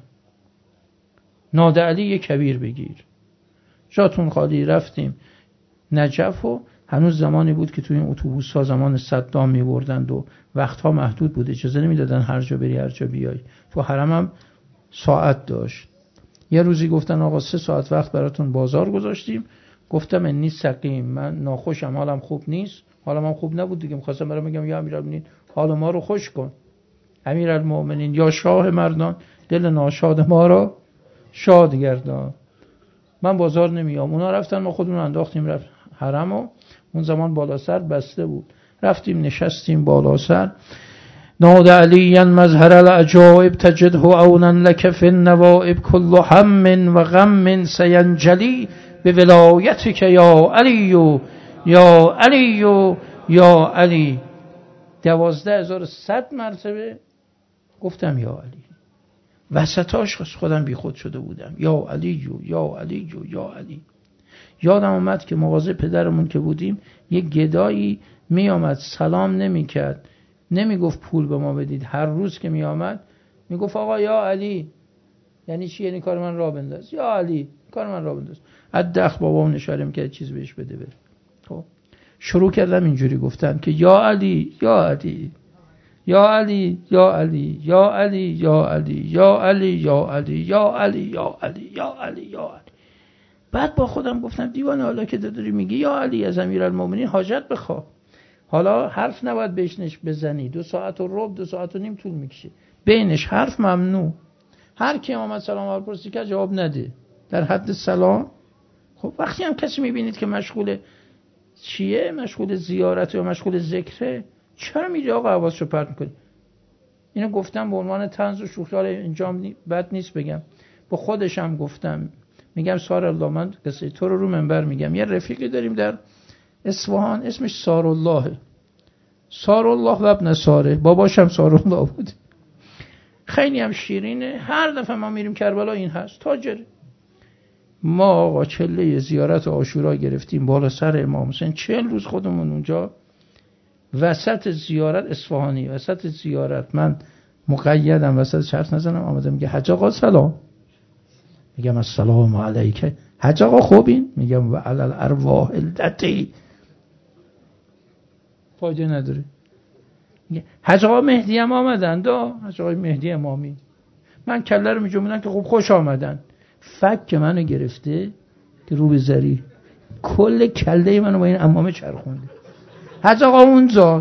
ناد علی یک کبیر بگیر. جاتون خالی. رفتیم نجف و هنوز زمانی بود که توی این اتوبوس ها زمان صدام می‌بردند و وقتها محدود بود، اجازه نمیدادن هر جا بری هر جا بیای. تو حرم هم ساعت داشت. یه روزی گفتن آقا 3 ساعت وقت براتون بازار گذاشتیم. گفتم انی سقیم، من ناخوشم، حالم خوب نیست. حالم هم خوب نبود دیگه، می‌خواستم برام بگم یا امیرالمومنین حال ما رو خوش کن. امیرالمومنین یا شاه مردان، دل ناشاد ما رو شاد گردان. من بازار نمیام. اونا رفتن، ما خودمون انداختیم رفت حرم و اون زمان بالا سر بسته بود. رفتیم نشستیم بالا سر. ناد علی مظهر العجائب تجده عونا لك في النوائب كل هم و غم سینجلی به ولایتک یا علی یا علی یا علی. 12100 مرتبه گفتم یا علی. وسطاش خودم بی خود شده بودم، یا علی یا علی یا علی. یادم اومد که مغازه پدرمون که بودیم، یه گدایی می آمد سلام نمی کرد، نمی گفت پول به ما بدید. هر روز که می آمد می گفت آقا یا علی. یعنی چی؟ یعنی کار من را بنداز. یا علی کار من را بنداز. از دخ بابام نشاره می کرد چیز بهش بده بره. خب شروع کردم اینجوری گفتن که یا علی یا علی یا علی یا علی یا علی یا علی یا علی یا علی یا علی یا علی یا علی یا علی. بعد با خودم گفتم دیوانه، حالا که داری میگی یا علی از امیرالمومنین حاجت بخواه، حالا حرف نباید بهش بزنی، 2 ساعت و ربع 2 ساعت و نیم طول میکشه، بینش حرف ممنوع. هر کی اومد سلام علیکم پرسی که جواب نده، در حد سلام. خب وقتی هم کسی میبینید که مشغول چیه، مشغول زیارت یا مشغول ذکره، چرا میری آقا حواسشو پرت میکنی؟ اینو گفتم به عنوان طنز و شوخی، اینجا بد نیست بگم، به خودشم گفتم. میگم سار الله، من قصه تو رو منبر میگم. یه رفیقی داریم در اصفهان اسمش سارالله، سارالله و ابن ساره، باباشم سارالله بود. خیلی هم شیرینه. هر دفعه ما میریم کربلا این هست، تاجر. ما آقا چله زیارت عاشورا گرفتیم بالا سر امام حسین، 40 روز خودمون اونجا. وسط زیارت اصفهانی، وسط زیارت من مقیدم، وسط چرت نزنم، آمده میگه حاج آقا سلام. میگم السلام علیکم. حاج آقا خوبین؟ میگم و علی الارواح التي. فایده نداره. میگه حاج آقا مهدی هم آمدن. حاج آقا مهدی امامی. من کله رو میجومونم که خوب خوش آمدن. فک منو گرفته که رو به زری، کل کله منو با این امامه چرخونده. حاج آقا اونجا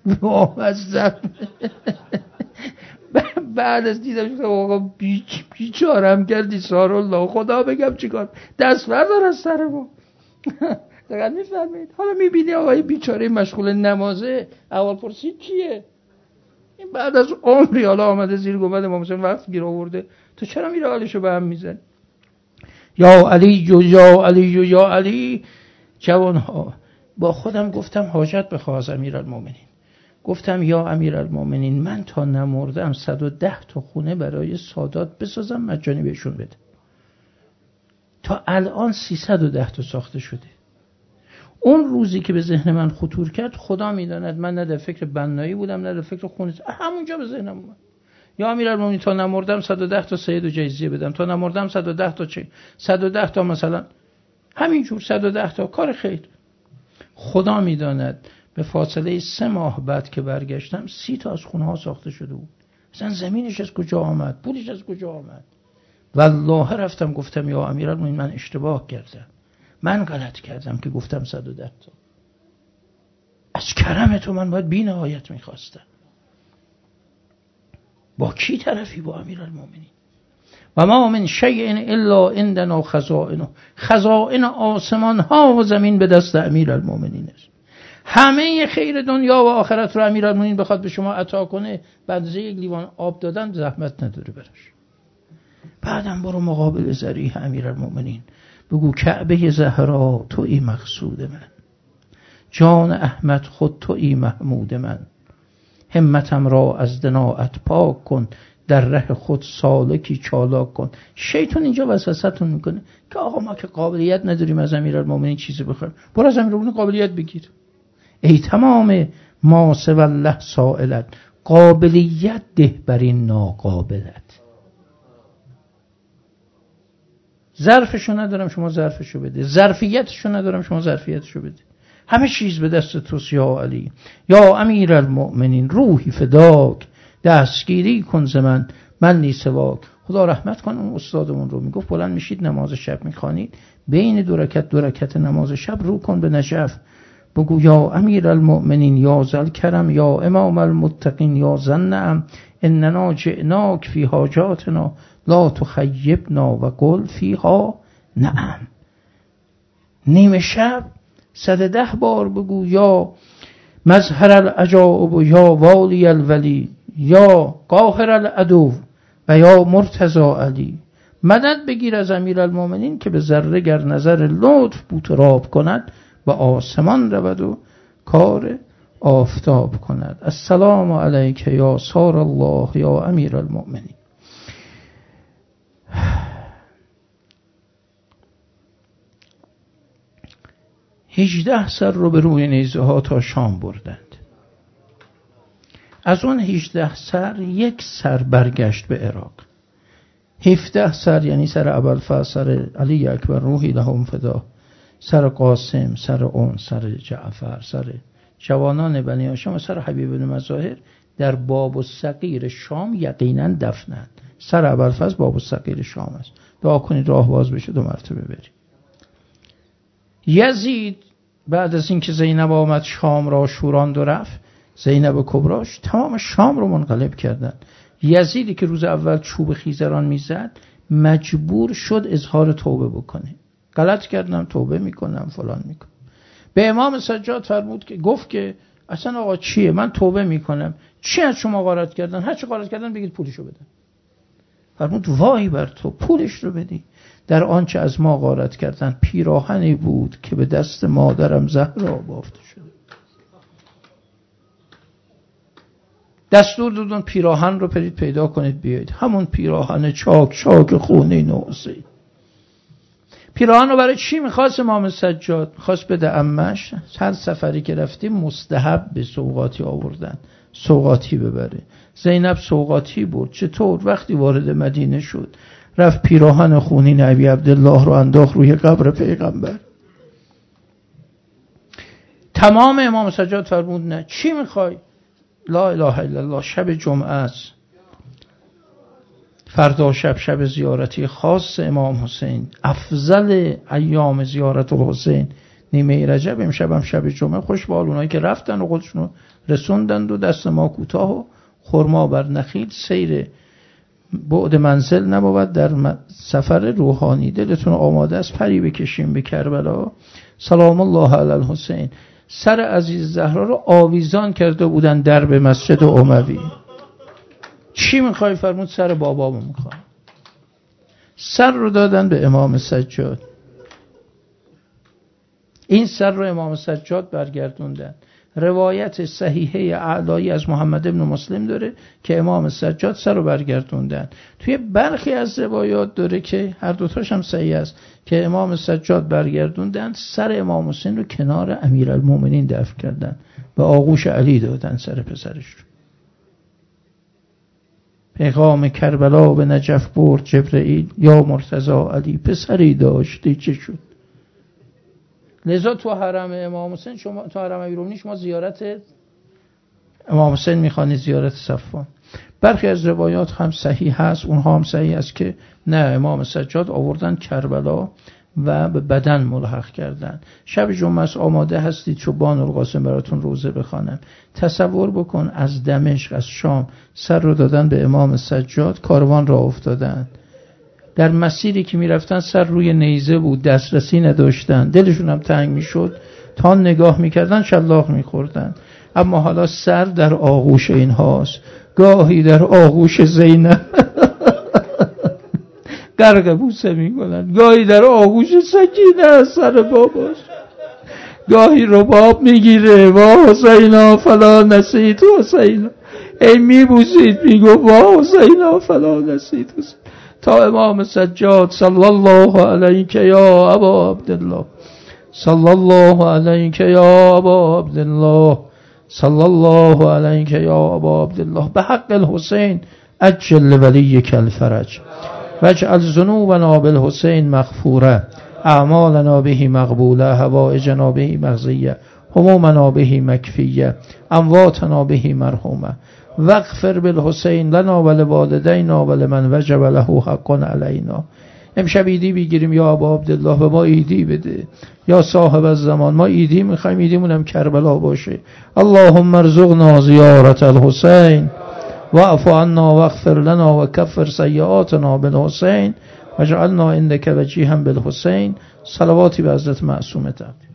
بعد از دیدم آقا بیچارم کردی سارالله، خدا بگم چیکار، دست بردار از سر ما. دقیقا میفرمایید. حالا میبینی آقای بیچاره مشغول نمازه، اول پرسید کیه؟ این بعد از عمری حالا آمده زیر گنبد امام حسین وقت گیر آورده، تو چرا میره حالشو به هم میزنی؟ یا علی یا علی یا علی. جوانها با خودم گفتم حاجت بخواه از امیرالمومنین. گفتم یا امیرالمومنین من تا نمردم 110 تا خونه برای سادات بسازم مجانی بهشون بده. تا الان 310 تا ساخته شده. اون روزی که به ذهن من خطور کرد خدا میداند من نه در فکر بنایی بودم نه در فکر خونه، همونجا به ذهنم اومد یا امیرالمومنین تا نمردم 110 تا سید و جیزیه بدم، تا نمردم 110 تا 110 تا مثلا همینجور 110 تا کار خیر. خدا میداند به فاصله 3 ماه بعد که برگشتم 30 تا از خونه ها ساخته شده بود. مثلا زمینش از کجا آمد، پولش از کجا آمد؟ والله رفتم گفتم یا امیرالمومنین من اشتباه کردم، من غلط کردم که گفتم 110 تا. از کرم تو من باید بی نهایت میخواستم. با کی طرفی؟ با امیرالمومنین. و ما من شیء الا عندنا خزائنه، خزائن آسمان ها و زمین به دست امیرالمومنین است. همه خیر دنیا و آخرت رو امیرالمومنین بخواد به شما عطا کنه، بعد یک لیوان آب دادن زحمت نداره براش. بعدم برو مقابل ذریح امیرالمومنین بگو کعبه زهرا تویی مقصود من، جان احمد خود تویی محمود من، همتم را از دناعت پاک کن، در ره خود سالکی چالاک کن. شیطان اینجا وسوسه‌تون میکنه که آقا ما که قابلیت نداریم از امیرالمومنین چیزی بخوایم، برو از امیرالمومنین قابلیت بگیر. ای تمام ما سوی الله سائلت، قابلیت ده بر این ناقابلت. ظرفشو ندارم شما ظرفشو بده، ظرفیتشو ندارم شما ظرفیتشو بده. همه چیز به دست توست یا علی. یا امیرالمؤمنین روحی فداک، دستگیری کن ز من نی سواک. خدا رحمت کن اون استادمون رو، میگفت بلند میشید نماز شب میخوانید، بین دو رکعت نماز شب رو کن به نجف، بگو یا امیرالمؤمنین یا ذل کرم یا امام المتقین یا ذنعم، اننا جئناک فی حاجاتنا لا تخیبنا و قل فیها نعم. نیمه شب 110 بار بگو یا مظهر العجائب یا والی الولی یا قاهر العدو و یا مرتضی علی. مدد بگیر از امیرالمومنین که به ذره گر نظر لطف بوتراب کند، به آسمان رود و کار آفتاب کند. السلام علیک یا سار الله یا امیرالمومنین. 18 سر رو به روی نیزه ها تا شام بردند. از اون 18 سر 1 سر برگشت به عراق. 17 سر یعنی سر ابوالفضل، سر علی اکبر روحی لهم فدا، سر قاسم، سر اون، سر جعفر، سر جوانان بنی هاشم و سر حبیب بن مظاهر در باب الصغیر شام یقینا دفنند. سر ابوالفضل باب الصغیر شام است. دعا کنید راه باز بشه 2 مرتبه بریم. یزید بعد از اینکه زینب آمد شام را شوراند و رفت، زینب کبراش تمام شام رو منقلب کردن. یزیدی که روز اول چوب خیزران میزد مجبور شد اظهار توبه بکنه. غلط کردم توبه میکنم فلان میکنم. به امام سجاد فرمود که گفت که اصلا آقا چیه، من توبه میکنم، چی از شما غارت کردن؟ هر چی غارت کردن بگید پولشو بدن. فرمود وای بر تو، پولش رو بدی. در آنچه از ما غارت کردن پیراهنی بود که به دست مادرم زهرا بافته شده. دستور دادن پیراهن رو برید پیدا کنید بیایید. همون پیراهن چاک خونه نوزی. پیراهن رو برای چی میخواست امام سجاد؟ میخواست بده عمش. هر سفری که رفتیم مستحب به سوغاتی آوردن، سوغاتی ببره. زینب سوغاتی بود. چطور؟ وقتی وارد مدینه شد رفت پیراهن خونین ابی عبدالله رو انداخت روی قبر پیغمبر. تمام امام سجاد فرمود نه. چی میخوای؟ لا اله الا الله، شب جمعه است، فردا شب زیارتی خاص امام حسین، افضل ایام زیارت الحسین نیمه رجب، امشب شب جمعه. خوش به حال اونایی که رفتن و خودشونو رسوندند و دست ما کوتاه و خرما بر نخیل. سیر بعد منزل نبود در سفر روحانی. دلتون آماده است پری بکشیم به کربلا؟ سلام الله علی الحسین. سر عزیز زهرا رو آویزان کرده بودن درب مسجد اموی. چی میخوای؟ فرمود سر بابامو میخوام. سر رو دادن به امام سجاد. این سر رو امام سجاد برگردوندن. روایت صحیحه اعلایی از محمد ابن مسلم داره که امام سجاد سر رو برگردوندن. توی برخی از روایات داره که هر دوتاش هم صحیح است که امام سجاد برگردوندن، سر امام حسین رو کنار امیرالمومنین دفن کردن، به آغوش علی دادن سر پسرش رو. پیغام کربلا به نجف برد جبرئیل، یا مرتضی علی پسری داشتی چه شد. لذا تو حرم امام حسین شما، تو حرم امیرالمومنین شما زیارت امام حسین میخوانید، زیارت صفوان. برخی از روایات هم صحیح هست، اونها هم صحیح است که نه، امام سجاد آوردن کربلا و به بدن ملحق کردن. شب جمعه آماده هستید شبان القاسم براتون روزه بخوانم. تصور بکن از دمشق، از شام سر رو دادن به امام سجاد، کاروان را افتادن، در مسیری که میرفتن سر روی نیزه بود، دسترسی نداشتن، دلشون هم تنگ میشد، تا نگاه میکردن شلاق میخوردن. اما حالا سر در آغوش اینهاست، گاهی در آغوش زینب غرق بوسه میکنن، گاهی در آغوش سکینه سر باباش، گاهی رباب میگیره، وا حسینا فلا نسیت حسینا، ای میبوسید میگو وا حسینا فلا نسیت حسینا، تا امام سجاد صلی الله علیک یا ابا عبدالله، صلی الله علیک یا ابا عبدالله، صلی الله علیک یا ابا عبدالله، به حق الحسین عجل ولیک الفرج واجعل ذنوبنا بالحسین مغفوره، اعمالنا به مقبوله، حوائجنا به مقضیه، همومنا به مکفیه، امواتنا به مرحومه، واغفر بالحسین لنا ولوالدینا ولمن وجب له حق علینا. امشب ایدی بگیریم یا ابا عبدالله، به ما ایدی بده یا صاحب الزمان، ما ایدی میخوایم، ایدیمون هم کربلا باشه. اللهم ارزقنا زیارت الحسین واعف عنا واغفر لنا وكفر سیئاتنا بالحسین واجعلنا عندك وجیها بالحسین. صلواتی به حضرت معصومه.